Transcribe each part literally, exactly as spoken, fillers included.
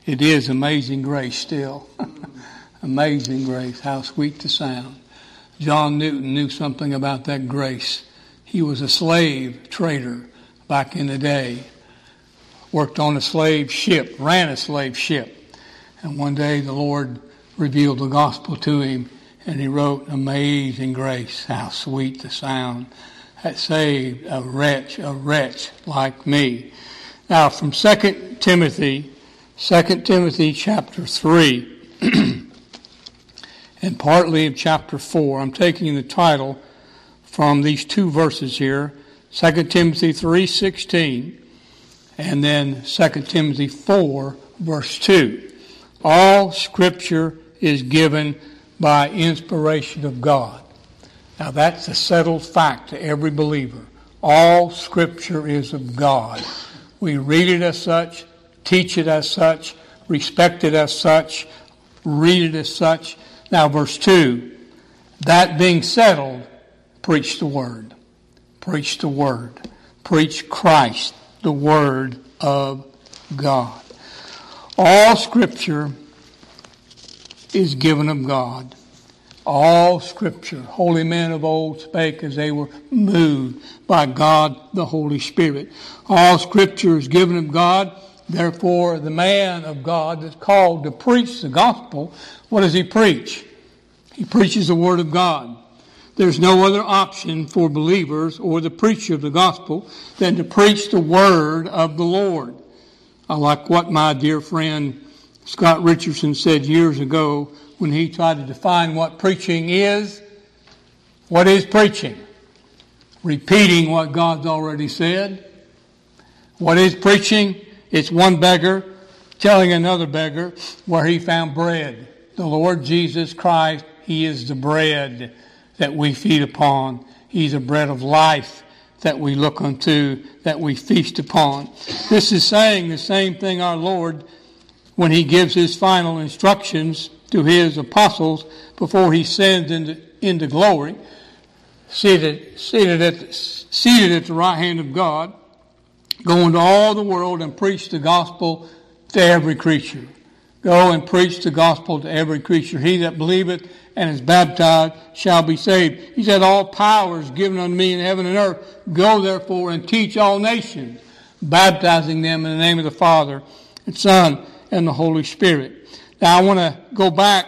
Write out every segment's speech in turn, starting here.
It is amazing grace still. Amazing grace. How sweet the sound. John Newton knew something about that grace. He was a slave trader back in the day. Worked on a slave ship, ran a slave ship. And one day the Lord revealed the gospel to him, and he wrote, Amazing grace, how sweet the sound that saved a wretch, a wretch like me. Now from Second Timothy, Second Timothy chapter three, and partly of chapter four. I'm taking the title from these two verses here, Second Timothy three sixteen, and then Second Timothy four, verse two. All Scripture is given by inspiration of God. Now that's a settled fact to every believer. All Scripture is of God. We read it as such, teach it as such, respect it as such, read it as such. Now verse two, that being settled, preach the Word. Preach the Word. Preach Christ, the Word of God. All Scripture is given of God. All Scripture. Holy men of old spake as they were moved by God the Holy Spirit. All Scripture is given of God. Therefore, the man of God that's called to preach the gospel, what does he preach? He preaches the Word of God. There's no other option for believers or the preacher of the gospel than to preach the Word of the Lord. I like what my dear friend Scott Richardson said years ago when he tried to define what preaching is. What is preaching? Repeating what God's already said. What is preaching? It's one beggar telling another beggar where he found bread. The Lord Jesus Christ, He is the bread that we feed upon. He's the bread of life that we look unto, that we feast upon. This is saying the same thing our Lord, when He gives His final instructions to His apostles before He sends into, into glory, seated, seated, at, seated at the right hand of God, go into all the world and preach the gospel to every creature. Go and preach the gospel to every creature. He that believeth and is baptized shall be saved. He said, all power is given unto me in heaven and earth. Go therefore and teach all nations, baptizing them in the name of the Father and Son and the Holy Spirit. Now I want to go back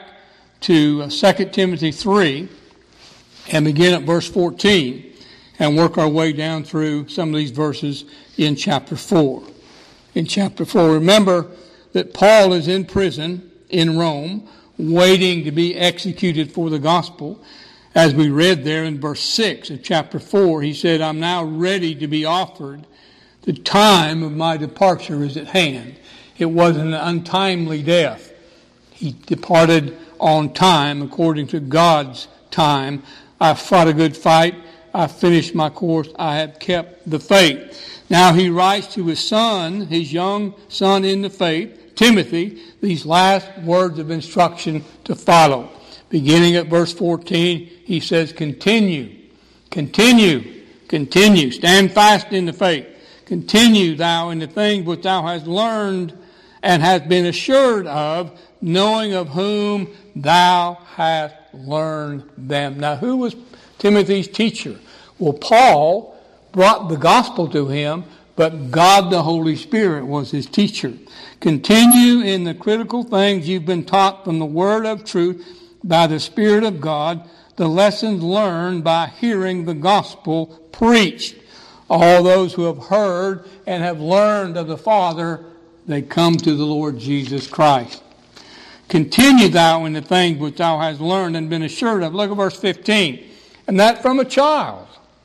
to Second Timothy three and begin at verse fourteen and work our way down through some of these verses in chapter four. In chapter four, remember that Paul is in prison in Rome, waiting to be executed for the gospel. As we read there in verse six of chapter four, he said, I'm now ready to be offered. The time of my departure is at hand. It wasn't an untimely death. He departed on time, according to God's time. I fought a good fight. I finished my course. I have kept the faith. Now he writes to his son, his young son in the faith, Timothy, these last words of instruction to follow. Beginning at verse fourteen, he says, continue, continue, continue. Stand fast in the faith. Continue thou in the things which thou hast learned and hast been assured of, knowing of whom thou hast learned them. Now, who was Timothy's teacher? Well, Paul brought the gospel to him, but God the Holy Spirit was his teacher. Continue in the critical things you've been taught from the word of truth by the Spirit of God, the lessons learned by hearing the gospel preached. All those who have heard and have learned of the Father, they come to the Lord Jesus Christ. Continue thou in the things which thou hast learned and been assured of. Look at verse fifteen. And that from a child.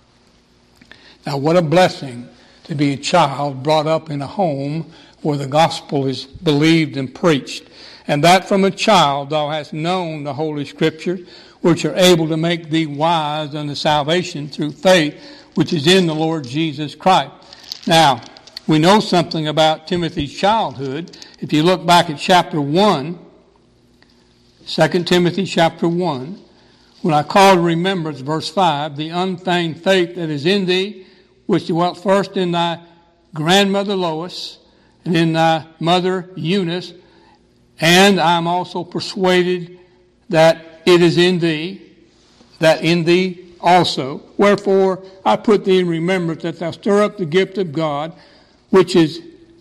Now what a blessing to be a child brought up in a home where the gospel is believed and preached. And that from a child thou hast known the Holy Scriptures, which are able to make thee wise unto salvation through faith, which is in the Lord Jesus Christ. Now, we know something about Timothy's childhood. If you look back at chapter one, Second Timothy chapter one, when I call to remembrance, verse five, the unfeigned faith that is in thee, which dwelt first in thy grandmother Lois, and in thy mother Eunice, And I'm also persuaded that it is in thee, that in thee also. Wherefore I put thee in remembrance that thou stir up the gift of God, which is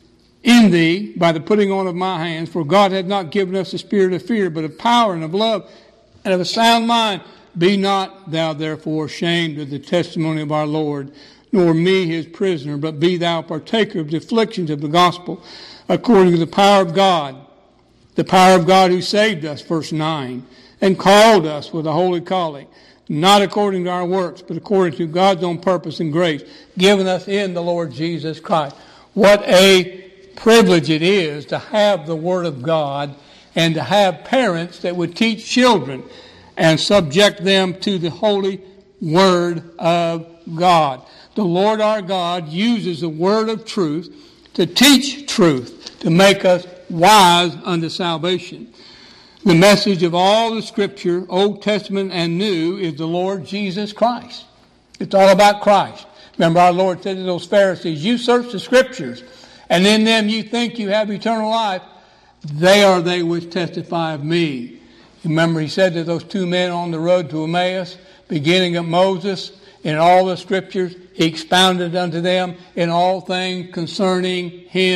in thee by the putting on of my hands. For God hath not given us a spirit of fear, but of power and of love and of a sound mind. Be not thou therefore ashamed of the testimony of our Lord, nor me his prisoner, but be thou partaker of the afflictions of the gospel, according to the power of God, the power of God who saved us, verse nine, and called us with a holy calling, not according to our works, but according to God's own purpose and grace, given us in the Lord Jesus Christ. What a privilege it is to have the Word of God and to have parents that would teach children and subject them to the holy Word of God. The Lord our God uses the word of truth to teach truth, to make us wise unto salvation. The message of all the Scripture, Old Testament and New, is the Lord Jesus Christ. It's all about Christ. Remember, our Lord said to those Pharisees, you search the Scriptures, and in them you think you have eternal life. They are they which testify of me. Remember, he said to those two men on the road to Emmaus, beginning at Moses, in all the Scriptures, he expounded unto them in all things concerning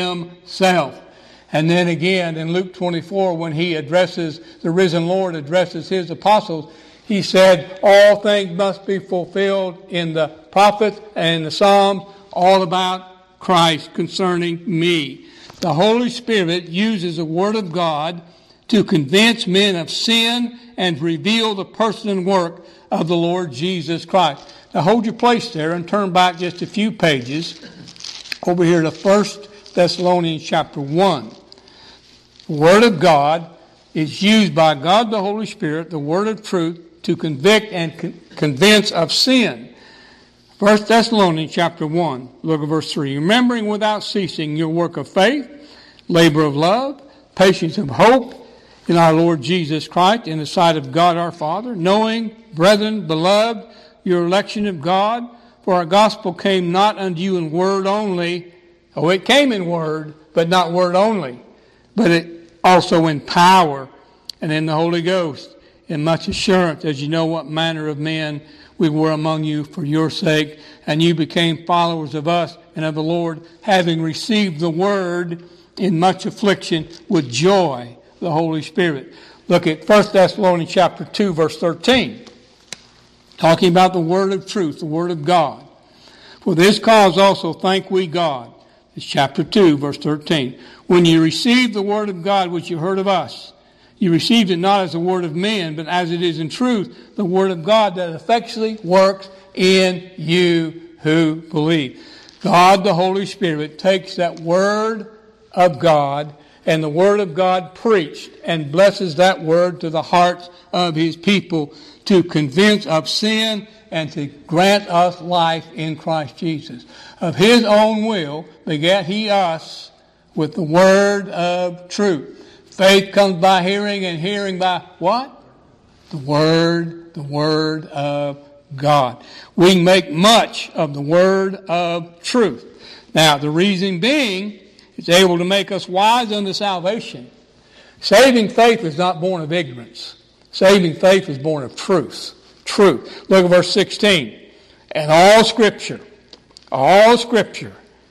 himself. And then again in Luke twenty-four, when he addresses, the risen Lord addresses his apostles, he said, all things must be fulfilled in the prophets and in the Psalms, all about Christ concerning me. The Holy Spirit uses the Word of God to convince men of sin and reveal the person and work of the Lord Jesus Christ. Now hold your place there and turn back just a few pages over here to First Thessalonians chapter one. The Word of God is used by God the Holy Spirit, the Word of truth, to convict and con- convince of sin. First Thessalonians chapter one, look at verse three. Remembering without ceasing your work of faith, labor of love, patience of hope in our Lord Jesus Christ, in the sight of God our Father, knowing, brethren, beloved, your election of God, for our gospel came not unto you in word only. Oh, it came in word, but not word only, but it also in power and in the Holy Ghost, in much assurance, as you know what manner of men we were among you for your sake, and you became followers of us and of the Lord, having received the word in much affliction with joy, the Holy Spirit. Look at First Thessalonians chapter two, verse thirteen. Talking about the word of truth, the word of God. For this cause also thank we God. It's chapter two, verse thirteen. When you received the word of God which you heard of us, you received it not as the word of men, but as it is in truth, the word of God that effectually works in you who believe. God, the Holy Spirit, takes that word of God and the word of God preached and blesses that word to the hearts of his people to convince of sin and to grant us life in Christ Jesus. Of his own will begat he us with the word of truth. Faith comes by hearing, and hearing by what? The word, the word of God. We can make much of the word of truth. Now, the reason being, it's able to make us wise unto salvation. Saving faith is not born of ignorance. Saving faith is born of truth. Truth. Look at verse sixteen. And all Scripture, all Scripture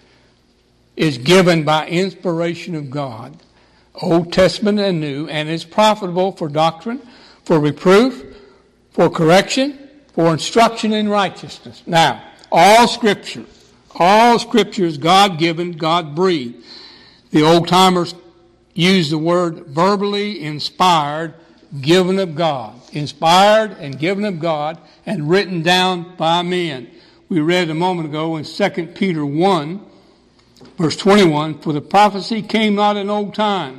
is given by inspiration of God, Old Testament and New, and is profitable for doctrine, for reproof, for correction, for instruction in righteousness. Now, all Scripture, all Scripture is God-given, God-breathed. The old-timers use the word verbally inspired, given of God. Inspired and given of God and written down by men. We read a moment ago in Second Peter one, verse twenty-one, for the prophecy came not in old time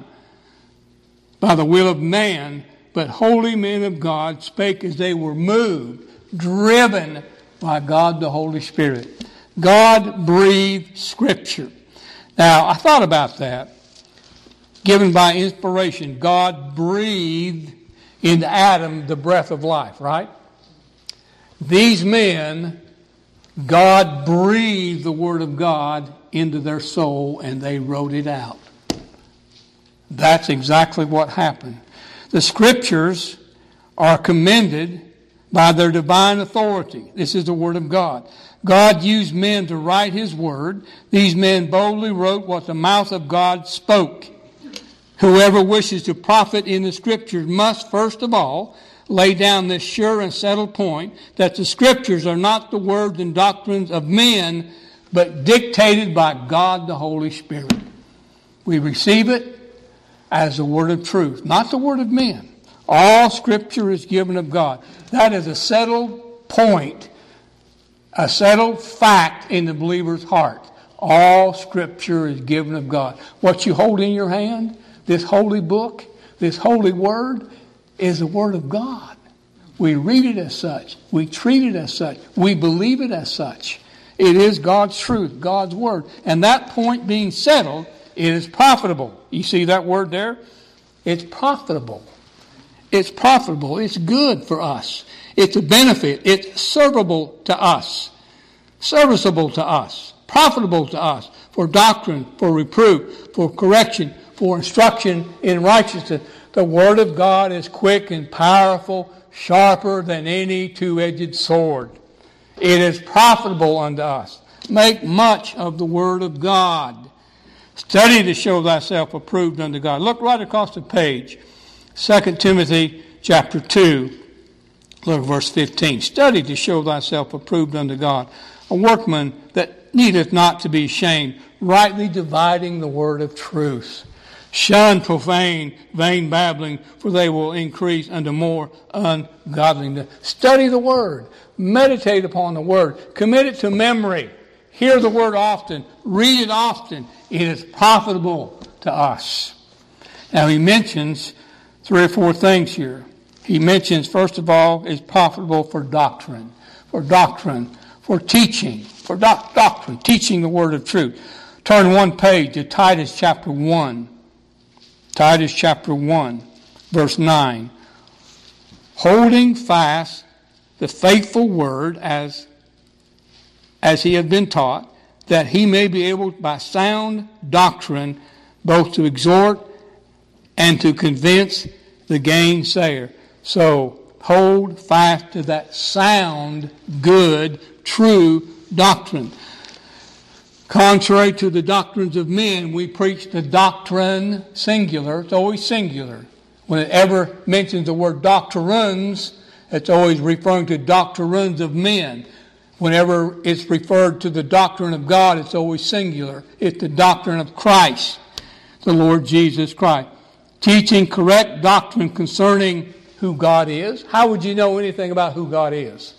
by the will of man, but holy men of God spake as they were moved, driven by God the Holy Spirit. God breathed Scripture. Now, I thought about that. Given by inspiration, God breathed into Adam the breath of life, right? These men, God breathed the Word of God into their soul and they wrote it out. That's exactly what happened. The Scriptures are commended by their divine authority. This is the Word of God. God used men to write His Word. These men boldly wrote what the mouth of God spoke. Whoever wishes to profit in the Scriptures must, first of all, lay down this sure and settled point that the Scriptures are not the words and doctrines of men, but dictated by God the Holy Spirit. We receive it as the word of truth, not the word of men. All Scripture is given of God. That is a settled point, a settled fact in the believer's heart. All Scripture is given of God. What you hold in your hand, this holy book, this holy word, is the Word of God. We read it as such. We treat it as such. We believe it as such. It is God's truth, God's Word. And that point being settled, it is profitable. You see that word there? It's profitable. It's profitable. It's good for us. It's a benefit. It's servable to us. Serviceable to us. Profitable to us. For doctrine, for reproof, for correction, for instruction in righteousness. The Word of God is quick and powerful, sharper than any two-edged sword. It is profitable unto us. Make much of the Word of God. Study to show thyself approved unto God. Look right across the page. Second Timothy chapter two. Look at verse fifteen. Study to show thyself approved unto God. A workman that needeth not to be ashamed, rightly dividing the word of truth. Shun profane, vain babbling, for they will increase unto more ungodliness. Study the Word. Meditate upon the Word. Commit it to memory. Hear the Word often. Read it often. It is profitable to us. Now he mentions three or four things here. He mentions, first of all, it's profitable for doctrine. For doctrine. For teaching. For doc- doctrine. Teaching the Word of truth. Turn one page to Titus chapter one. Titus chapter one, verse nine. Holding fast the faithful word as, as he had been taught, that he may be able by sound doctrine both to exhort and to convince the gainsayer. So hold fast to that sound, good, true doctrine. Contrary to the doctrines of men, we preach the doctrine singular. It's always singular. When it ever mentions the word doctrines, it's always referring to doctrines of men. Whenever it's referred to the doctrine of God, it's always singular. It's the doctrine of Christ, the Lord Jesus Christ. Teaching correct doctrine concerning who God is. How would you know anything about who God is?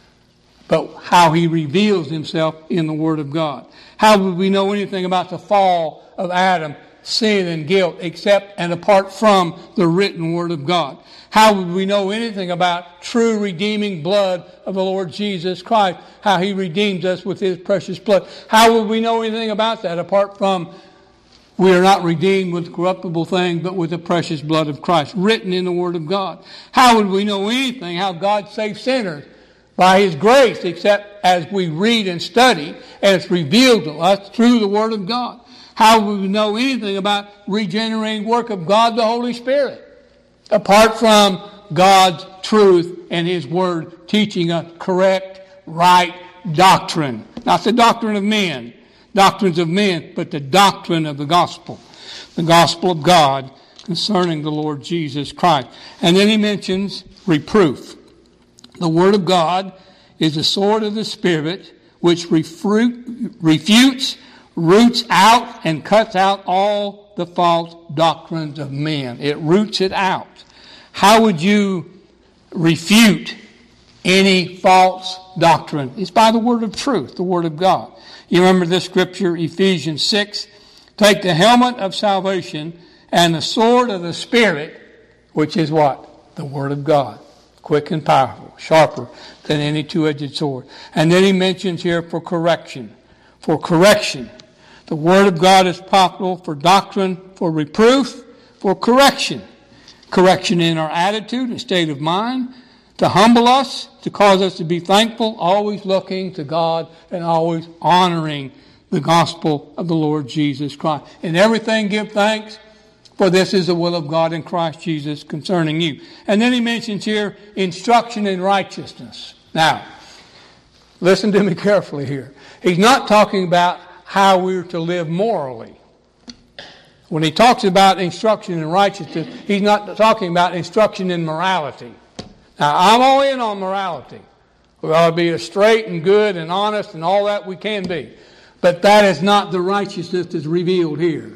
But how He reveals Himself in the Word of God. How would we know anything about the fall of Adam, sin and guilt, except and apart from the written Word of God? How would we know anything about true redeeming blood of the Lord Jesus Christ? How He redeems us with His precious blood? How would we know anything about that apart from we are not redeemed with corruptible things, but with the precious blood of Christ, written in the Word of God? How would we know anything how God saves sinners? By His grace, except as we read and study, and it's revealed to us through the Word of God. How would we know anything about regenerating work of God the Holy Spirit? Apart from God's truth and His Word teaching us correct, right doctrine. Not the doctrine of men, doctrines of men, but the doctrine of the gospel. The gospel of God concerning the Lord Jesus Christ. And then he mentions reproof. The Word of God is the sword of the Spirit, which refru- refutes, roots out, and cuts out all the false doctrines of men. It roots it out. How would you refute any false doctrine? It's by the word of truth, the Word of God. You remember this scripture, Ephesians six. Take the helmet of salvation and the sword of the Spirit, which is what? The Word of God. Quick and powerful, sharper than any two-edged sword. And then he mentions here for correction. For correction. The Word of God is profitable for doctrine, for reproof, for correction. Correction in our attitude and state of mind, to humble us, to cause us to be thankful, always looking to God and always honoring the gospel of the Lord Jesus Christ. In everything give thanks, For this is the will of God in Christ Jesus concerning you. And then he mentions here instruction in righteousness. Now, listen to me carefully here. He's not talking about how we're to live morally. When he talks about instruction in righteousness, he's not talking about instruction in morality. Now, I'm all in on morality. We ought to be as straight and good and honest and all that we can be. But that is not the righteousness that's revealed here.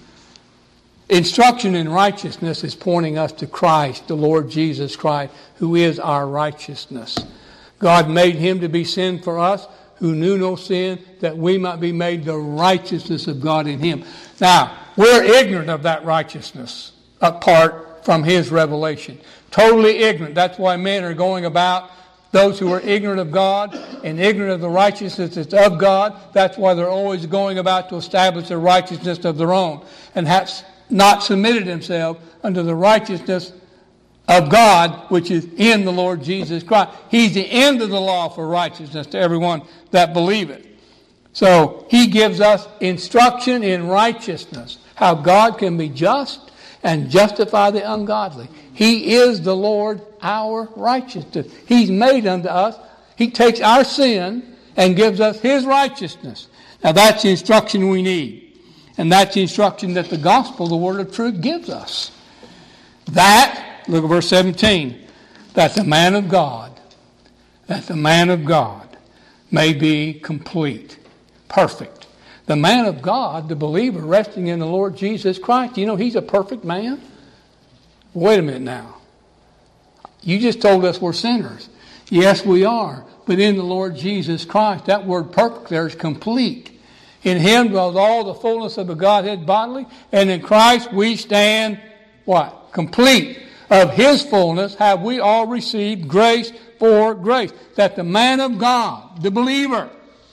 Instruction in righteousness is pointing us to Christ, the Lord Jesus Christ, who is our righteousness. God made him to be sin for us, who knew no sin, that we might be made the righteousness of God in him. Now, we're ignorant of that righteousness apart from his revelation. Totally ignorant. That's why men are going about, those who are ignorant of God and ignorant of the righteousness that's of God, that's why they're always going about to establish the righteousness of their own, and have not submitted themselves unto the righteousness of God, which is in the Lord Jesus Christ. He's the end of the law for righteousness to everyone that believeth. So he gives us instruction in righteousness, how God can be just and justify the ungodly. He is the Lord, our righteousness. He's made unto us. He takes our sin and gives us his righteousness. Now that's the instruction we need. And that's the instruction that the gospel, the word of truth, gives us. That, look at verse seventeen, that the man of God, that the man of God may be complete, perfect. The man of God, the believer resting in the Lord Jesus Christ, you know he's a perfect man? Wait a minute now. You just told us we're sinners. Yes, we are. But in the Lord Jesus Christ, that word perfect there is complete. In him dwells all the fullness of the Godhead bodily, and in Christ we stand, what? Complete. Of his fullness have we all received grace for grace. That the man of God, the believer,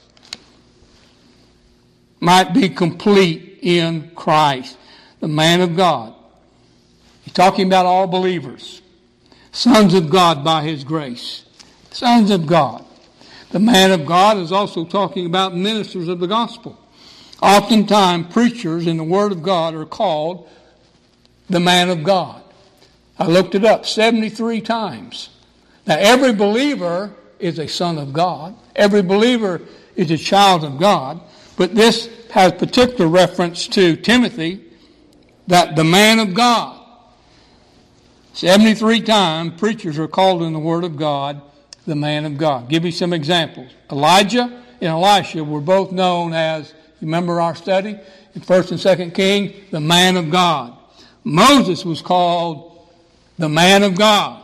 might be complete in Christ. The man of God. He's talking about all believers. Sons of God by his grace. Sons of God. The man of God is also talking about ministers of the gospel. Oftentimes, preachers in the Word of God are called the man of God. I looked it up seventy-three times. Now, every believer is a son of God. Every believer is a child of God. But this has particular reference to Timothy, that the man of God. seventy-three times, preachers are called in the Word of God the man of God. Give you some examples. Elijah and Elisha were both known as, remember our study in First and Second Kings, the man of God. Moses was called the man of God.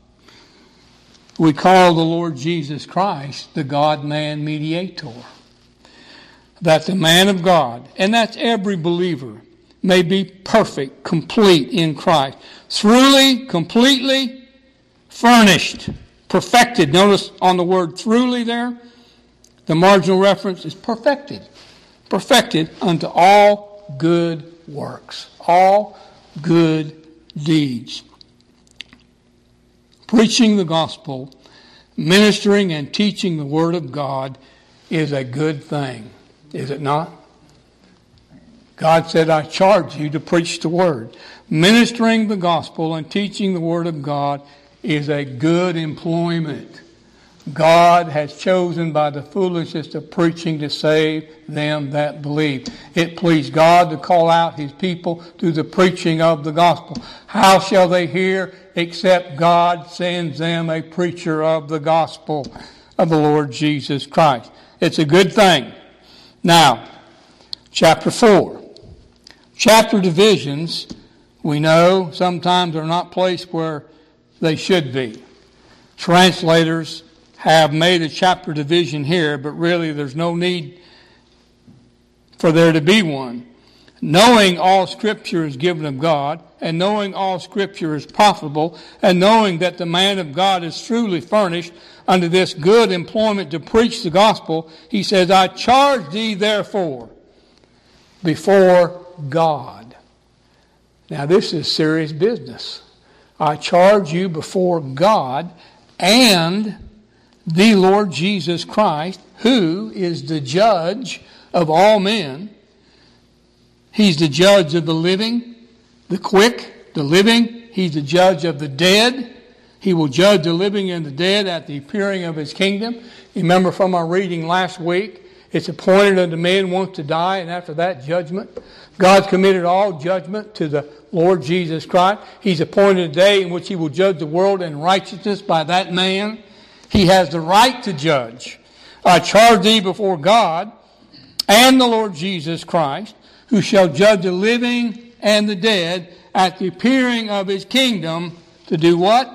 We call the Lord Jesus Christ the God-man mediator. That's the man of God. And that's every believer may be perfect, complete in Christ. Truly, completely furnished, perfected. Notice on the word truly there, the marginal reference is perfected. Perfected unto all good works. All good deeds. Preaching the gospel, ministering and teaching the Word of God is a good thing. Is it not? God said, I charge you to preach the Word. Ministering the gospel and teaching the Word of God is a good employment. God has chosen by the foolishness of preaching to save them that believe. It pleased God to call out his people through the preaching of the gospel. How shall they hear except God sends them a preacher of the gospel of the Lord Jesus Christ? It's a good thing. Now, chapter four. Chapter divisions, we know, sometimes are not placed where they should be. Translators have made a chapter division here, but really there's no need for there to be one. Knowing all Scripture is given of God, and knowing all Scripture is profitable, and knowing that the man of God is truly furnished unto this good employment to preach the gospel, he says, I charge thee therefore before God. Now this is serious business. I charge you before God and the Lord Jesus Christ, who is the judge of all men. He's the judge of the living the quick, the living. He's the judge of the dead. He will judge the living and the dead at the appearing of his kingdom. Remember from our reading last week, it's appointed unto men once to die, and after that, judgment. God's committed all judgment to the Lord Jesus Christ. He's appointed a day in which he will judge the world in righteousness by that man. He has the right to judge. I charge thee before God and the Lord Jesus Christ, who shall judge the living and the dead at the appearing of his kingdom, to do what?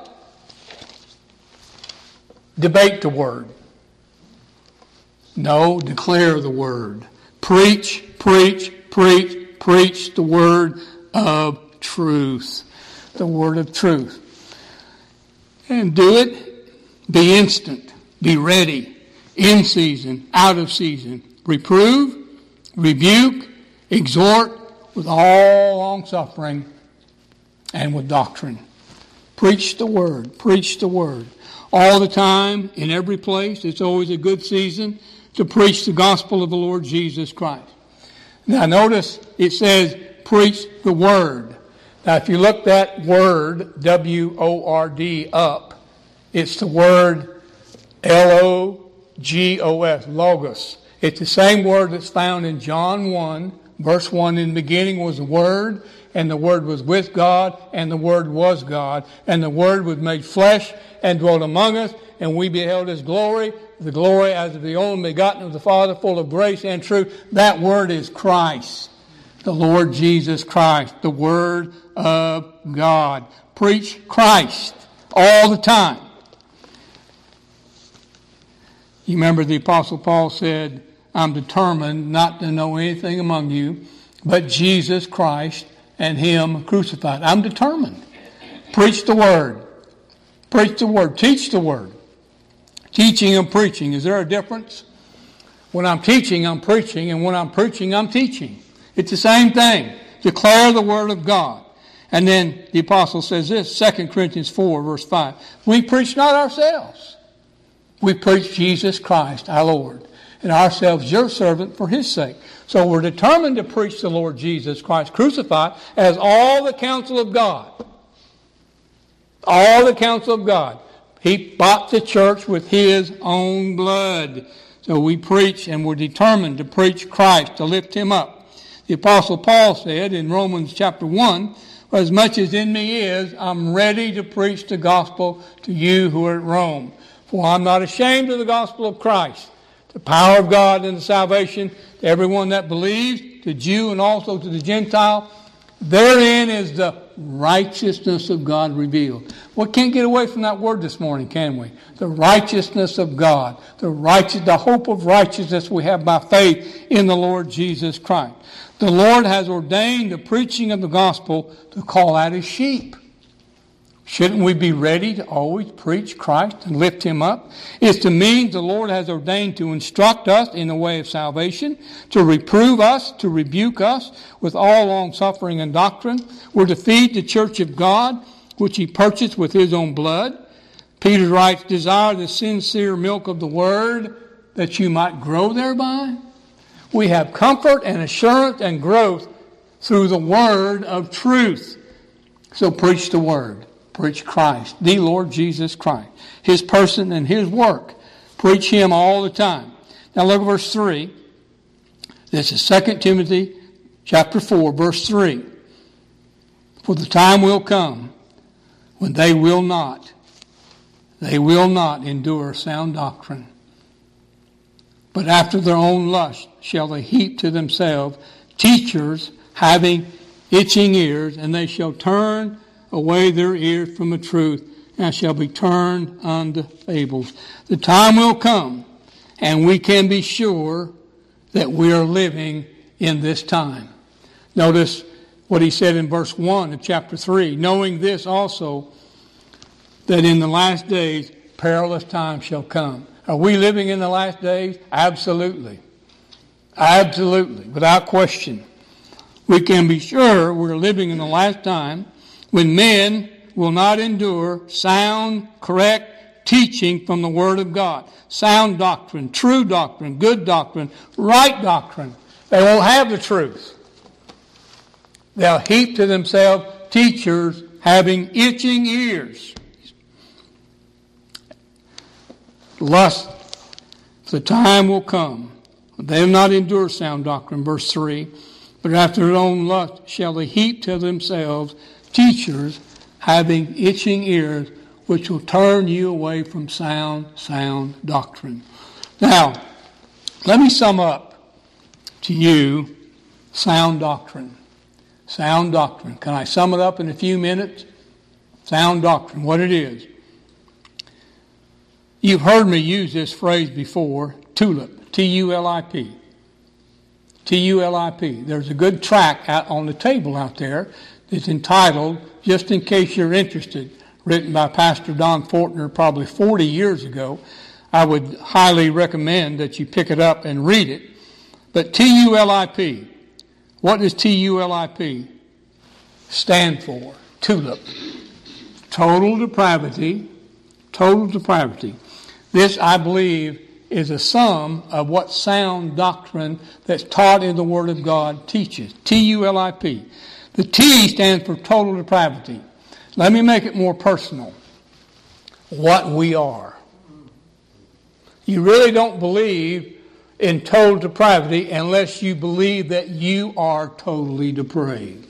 Debate the word. No, declare the word. Preach, preach, preach, preach the word of truth. The word of truth. And do it. Be instant. Be ready. In season, out of season. Reprove, rebuke, exhort with all long suffering and with doctrine. Preach the word. Preach the word. All the time, in every place. It's always a good season to preach the gospel of the Lord Jesus Christ. Now notice it says, preach the word. Now if you look that word, W O R D, up, it's the word L O G O S, logos. It's the same word that's found in John one, verse one. In the beginning was the Word, and the Word was with God, and the Word was God. And the Word was made flesh and dwelt among us, and we beheld his glory, the glory as of the only begotten of the Father, full of grace and truth. That Word is Christ, the Lord Jesus Christ, the Word of God. Preach Christ all the time. You remember the Apostle Paul said, I'm determined not to know anything among you but Jesus Christ and him crucified. I'm determined. Preach the word. Preach the word. Teach the word. Teaching and preaching. Is there a difference? When I'm teaching, I'm preaching, and when I'm preaching, I'm teaching. It's the same thing. Declare the word of God. And then the apostle says this, Second Corinthians four, verse five. We preach not ourselves. We preach Jesus Christ, our Lord, and ourselves your servant for his sake. So we're determined to preach the Lord Jesus Christ crucified as all the counsel of God. All the counsel of God. He bought the church with his own blood. So we preach, and we're determined to preach Christ, to lift him up. The Apostle Paul said in Romans chapter one, as much as in me is, I'm ready to preach the gospel to you who are at Rome. For I'm not ashamed of the gospel of Christ, the power of God and the salvation to everyone that believes, to Jew and also to the Gentile. Therein is the righteousness of God revealed. We can't get away from that word this morning, can we? The righteousness of God. The righteous, the hope of righteousness we have by faith in the Lord Jesus Christ. The Lord has ordained the preaching of the gospel to call out his sheep. Shouldn't we be ready to always preach Christ and lift him up? It's the means the Lord has ordained to instruct us in the way of salvation, to reprove us, to rebuke us with all long suffering and doctrine. We're to feed the church of God, which he purchased with his own blood. Peter writes, desire the sincere milk of the word, that you might grow thereby. We have comfort and assurance and growth through the word of truth. So preach the word. Preach Christ, the Lord Jesus Christ, his person and his work. Preach him all the time. Now look at verse three. This is Second Timothy chapter four, verse three. For the time will come when they will not, they will not endure sound doctrine. But after their own lust shall they heap to themselves teachers having itching ears, and they shall turn away their ears from the truth, and shall be turned unto fables. The time will come, and we can be sure that we are living in this time. Notice what he said in verse one of chapter three. Knowing this also, that in the last days perilous times shall come. Are we living in the last days? Absolutely. Absolutely. Without question. We can be sure we're living in the last time when men will not endure sound, correct teaching from the Word of God. Sound doctrine, true doctrine, good doctrine, right doctrine. They won't have the truth. They'll heap to themselves teachers having itching ears. Lust, the time will come. They will not endure sound doctrine, verse three. But after their own lust shall they heap to themselves teachers having itching ears, which will turn you away from sound, sound doctrine. Now, let me sum up to you sound doctrine. Sound doctrine. Can I sum it up in a few minutes? Sound doctrine, what it is. You've heard me use this phrase before, TULIP, T U L I P. T U L I P. There's a good tract out on the table out there that's entitled, Just in Case You're Interested, written by Pastor Don Fortner probably forty years ago. I would highly recommend that you pick it up and read it. But T U L I P, what does T U L I P stand for? TULIP. Total depravity. Total depravity. This, I believe, is a sum of what sound doctrine that's taught in the Word of God teaches. T U L I P. The T stands for total depravity. Let me make it more personal. What we are. You really don't believe in total depravity unless you believe that you are totally depraved.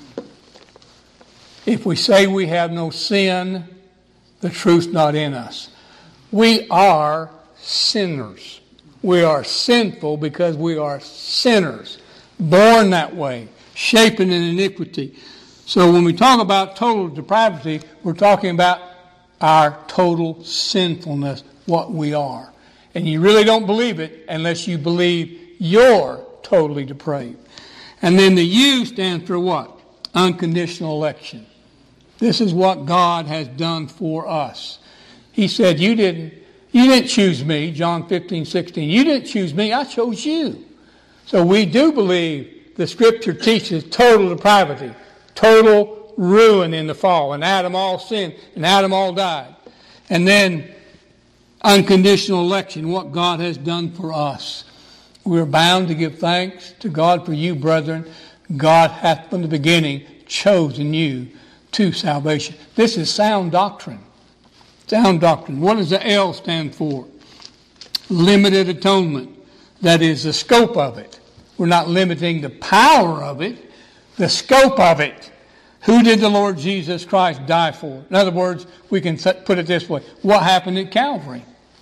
If we say we have no sin, the truth's not in us. We are sinners. We are sinful because we are sinners, born that way, shapen in iniquity. So when we talk about total depravity, we're talking about our total sinfulness, what we are. And you really don't believe it unless you believe you're totally depraved. And then the U stands for what? Unconditional election. This is what God has done for us. He said, you didn't, you didn't choose me, John fifteen, sixteen. You didn't choose me, I chose you. So we do believe the Scripture teaches total depravity, total ruin in the fall. And Adam all sinned, and Adam all died. And then unconditional election, what God has done for us. We're bound to give thanks to God for you, brethren. God hath from the beginning chosen you to salvation. This is sound doctrine. Sound doctrine. What does the L stand for? Limited atonement. That is the scope of it. We're not limiting the power of it, the scope of it. Who did the Lord Jesus Christ die for? In other words, we can put it this way. What happened at Calvary?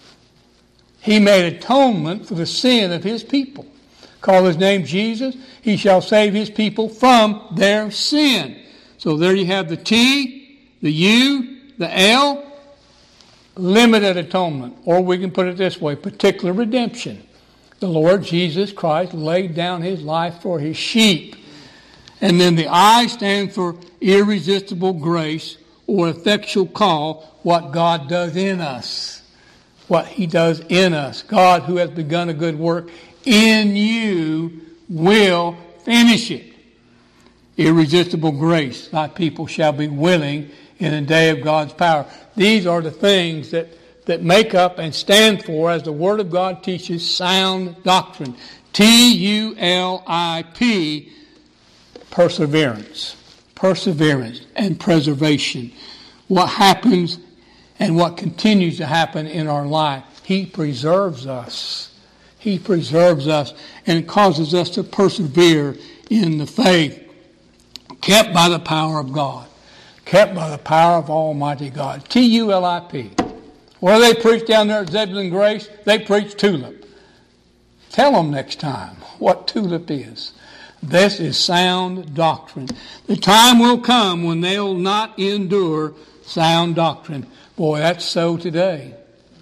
He made atonement for the sin of his people. Call his name Jesus. He shall save his people from their sin. So there you have the T, the U, the L, limited atonement. Or we can put it this way, particular redemption. The Lord Jesus Christ laid down his life for his sheep. And then the I stands for irresistible grace or effectual call, what God does in us. What he does in us. God, who has begun a good work in you, will finish it. Irresistible grace. Thy people shall be willing in the day of God's power. These are the things that, that make up and stand for, as the Word of God teaches, sound doctrine. T U L I P, perseverance. Perseverance and preservation. What happens and what continues to happen in our life. He preserves us. He preserves us and causes us to persevere in the faith. Kept by the power of God. Kept by the power of Almighty God. T U L I P. What do they preach down there at Zebulon Grace? They preach TULIP. Tell them next time what TULIP is. This is sound doctrine. The time will come when they'll not endure sound doctrine. Boy, that's so today.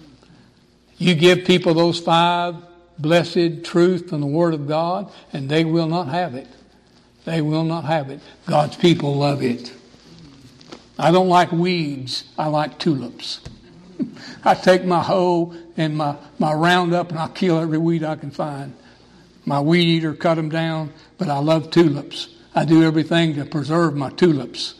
You give people those five blessed truths from the Word of God, and they will not have it. They will not have it. God's people love it. I don't like weeds. I like tulips. I take my hoe and my, my Roundup and I kill every weed I can find. My weed eater cut them down, but I love tulips. I do everything to preserve my tulips.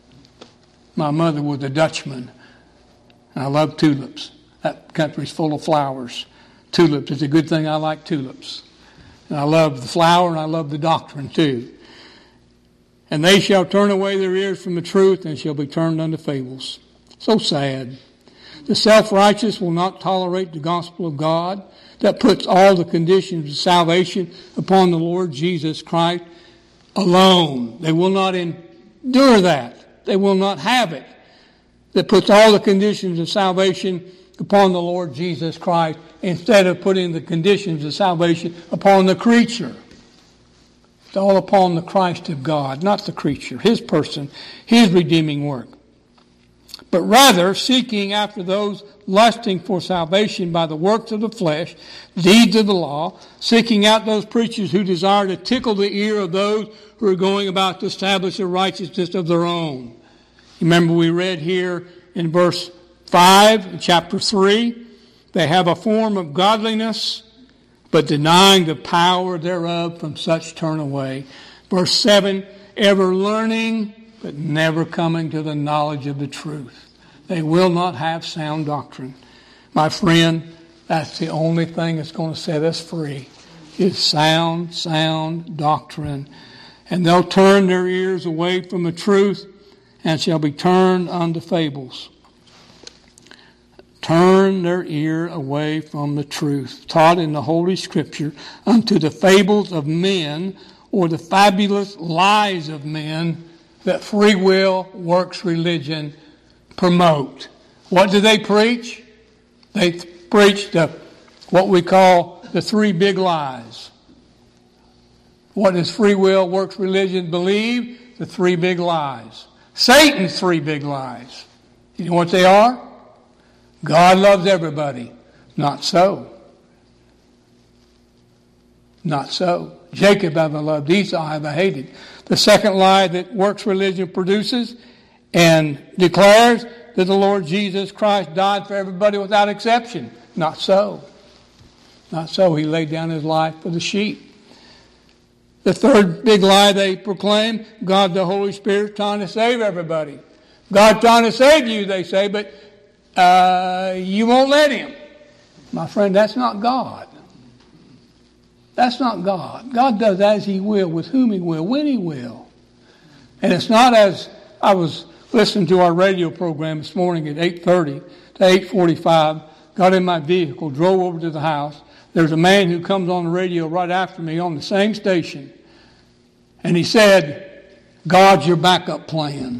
My mother was a Dutchman. I love tulips. That country's full of flowers. Tulips. It's a good thing I like tulips. And I love the flower and I love the doctrine too. And they shall turn away their ears from the truth and shall be turned unto fables. So sad. The self-righteous will not tolerate the gospel of God that puts all the conditions of salvation upon the Lord Jesus Christ alone. They will not endure that. They will not have it. That puts all the conditions of salvation upon the Lord Jesus Christ instead of putting the conditions of salvation upon the creature. It's all upon the Christ of God, not the creature, His person, His redeeming work. But rather seeking after those lusting for salvation by the works of the flesh, deeds of the law, seeking out those preachers who desire to tickle the ear of those who are going about to establish a righteousness of their own. Remember we read here in verse five, chapter three, they have a form of godliness, but denying the power thereof, from such turn away. Verse seven, ever learning, but never coming to the knowledge of the truth. They will not have sound doctrine. My friend, that's the only thing that's going to set us free, is sound, sound doctrine. And they'll turn their ears away from the truth and shall be turned unto fables. Turn their ear away from the truth, taught in the Holy Scripture, unto the fables of men, or the fabulous lies of men that free will works religion promote. What do they preach? They preach the, what we call the three big lies. What does free will works religion believe? The three big lies. Satan's three big lies. You know what they are? God loves everybody. Not so. Not so. Jacob have I loved, Esau have I hated. The second lie that works religion produces and declares that the Lord Jesus Christ died for everybody without exception. Not so. Not so. He laid down His life for the sheep. The third big lie they proclaim, God the Holy Spirit trying to save everybody. God trying to save you, they say, but uh, you won't let Him. My friend, that's not God. That's not God. God does as He will, with whom He will, when He will. And it's not as I was listening to our radio program this morning at eight thirty to eight forty-five, got in my vehicle, drove over to the house. There's a man who comes on the radio right after me on the same station. And he said, God's your backup plan.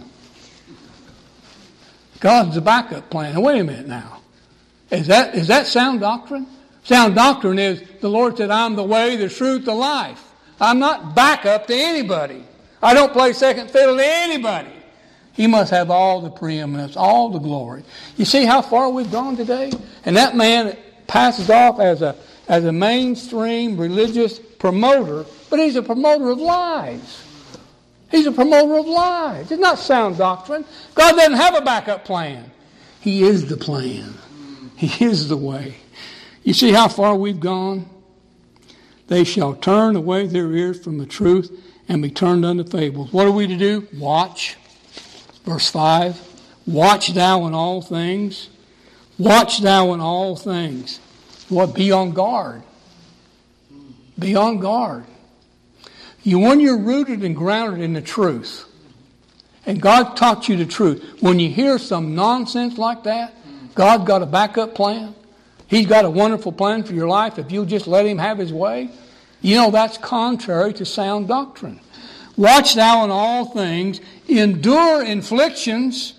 God's the backup plan. Now, wait a minute now. Is that is that sound doctrine? Sound doctrine is the Lord said, I'm the way, the truth, the life. I'm not backup to anybody. I don't play second fiddle to anybody. He must have all the preeminence, all the glory. You see how far we've gone today? And that man passes off as a as a mainstream religious promoter, but he's a promoter of lies. He's a promoter of lies. It's not sound doctrine. God doesn't have a backup plan. He is the plan. He is the way. You see how far we've gone? They shall turn away their ears from the truth and be turned unto fables. What are we to do? Watch. Verse five. Watch thou in all things. Watch thou in all things. What? Be on guard. Be on guard. You, when you're rooted and grounded in the truth, and God taught you the truth, when you hear some nonsense like that, God's got a backup plan. He's got a wonderful plan for your life if you'll just let Him have His way. You know that's contrary to sound doctrine. Watch thou in all things, endure afflictions.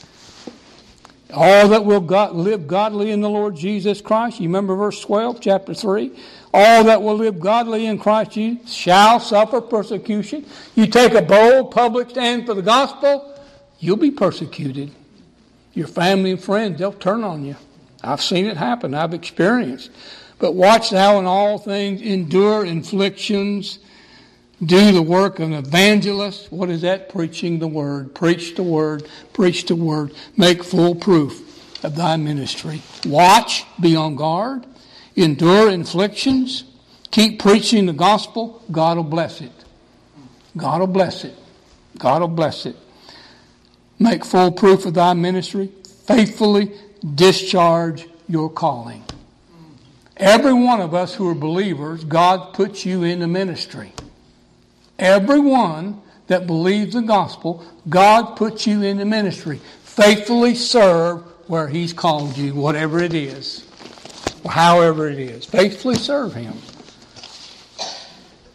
All that will God, live godly in the Lord Jesus Christ. You remember verse twelve, chapter three? All that will live godly in Christ Jesus shall suffer persecution. You take a bold public stand for the gospel, you'll be persecuted. Your family and friends, they'll turn on you. I've seen it happen. I've experienced. But watch thou in all things, endure afflictions, do the work of an evangelist. What is that? Preaching the word. Preach the word. Preach the word. Make full proof of thy ministry. Watch, be on guard, endure afflictions, keep preaching the gospel. God will bless it. God will bless it. God will bless it. Make full proof of thy ministry. Faithfully discharge your calling. Every one of us who are believers, God puts you in the ministry. Everyone that believe the gospel, God puts you in the ministry. Faithfully serve where He's called you, whatever it is, or however it is. Faithfully serve Him.